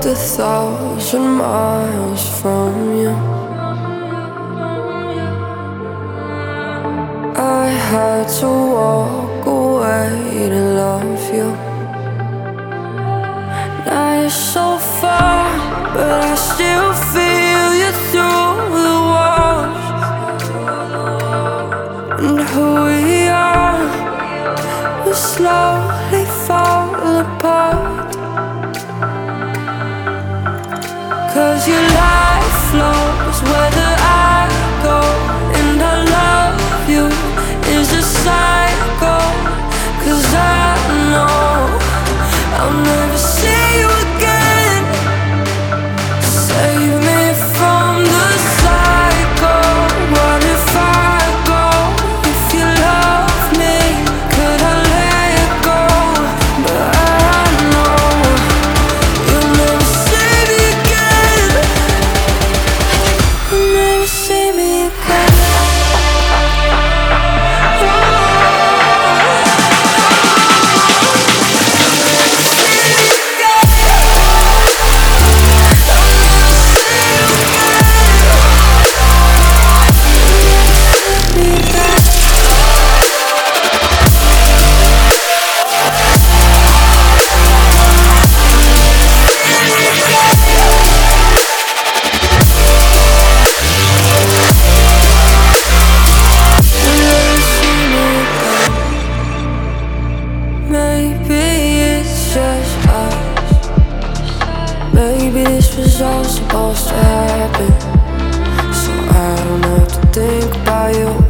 1,000 miles from you. I had to walk away to love you. Now you're so far, but I still feel you through the walls. And who we are will slowly fall apart. 'Cause your life flows whether I go, and I love you is a cycle. 'Cause I know I'll never see you again. Save me from the cycle. What if I go? If you love me, could I let it go? But I know you'll never see me again. You'll never see me again. Maybe it's just us. Maybe this was all supposed to happen, so I don't have to think about you